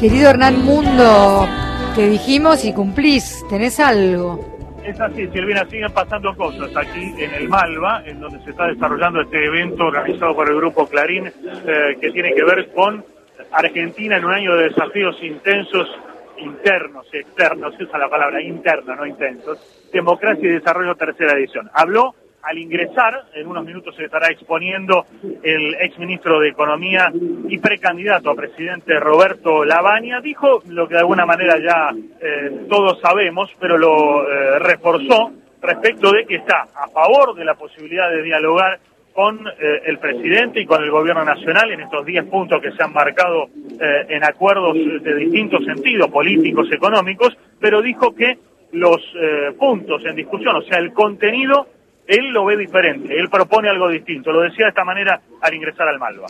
Querido Hernán Mundo, te dijimos y cumplís, ¿tenés algo? Es así, Silvina, siguen pasando cosas aquí en el Malva, en donde se está desarrollando este evento organizado por el Grupo Clarín, que tiene que ver con Argentina en un año de desafíos intensos, internos y externos, se usa la palabra interna, no intensos, democracia y desarrollo, tercera edición. Habló al ingresar, en unos minutos se estará exponiendo el exministro de Economía y precandidato a presidente Roberto Lavagna. Dijo lo que de alguna manera ya todos sabemos, pero lo reforzó respecto de que está a favor de la posibilidad de dialogar con el presidente y con el gobierno nacional en estos 10 puntos que se han marcado en acuerdos de distintos sentidos, políticos, económicos, pero dijo que los puntos en discusión, o sea, el contenido, él lo ve diferente, él propone algo distinto. Lo decía de esta manera al ingresar al Malva.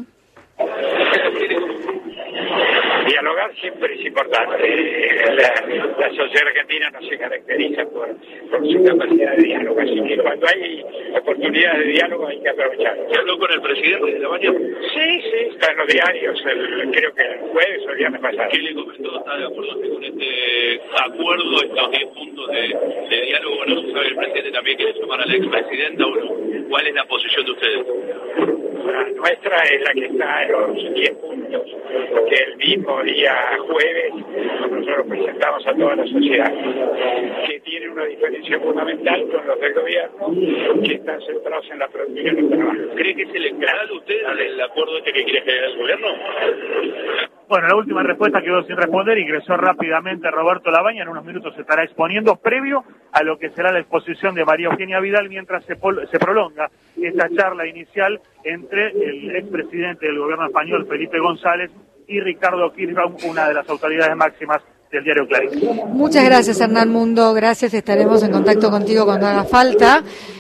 Dialogar siempre es importante. La sociedad argentina no se caracteriza por su capacidad de diálogo, así que cuando hay oportunidades de diálogo hay que aprovecharlo. ¿Se habló con el presidente de Lavagna? Sí, está en los diarios, creo que el jueves o el viernes pasado. ¿Qué le comentó? ¿Está de acuerdo con este acuerdo, estos 10 puntos de diálogo? ¿No se sabe el presidente también quiere sumar a la expresidenta o no? ¿Cuál es la posición de ustedes? La nuestra es la que está en los 10 puntos, que el mismo día jueves nosotros presentamos a toda la sociedad, que tiene una diferencia fundamental con los del gobierno, que están centrados en la producción del trabajo. ¿Cree que se le encarga a usted el acuerdo este que quiere generar el gobierno? Bueno, la última respuesta quedó sin responder, ingresó rápidamente Roberto Lavagna, en unos minutos se estará exponiendo, previo a lo que será la exposición de María Eugenia Vidal, mientras se prolonga esta charla inicial entre el expresidente del gobierno español, Felipe González, y Ricardo Kirchbaum, una de las autoridades máximas del diario Clarín. Muchas gracias, Hernán Mundo, gracias, estaremos en contacto contigo cuando haga falta.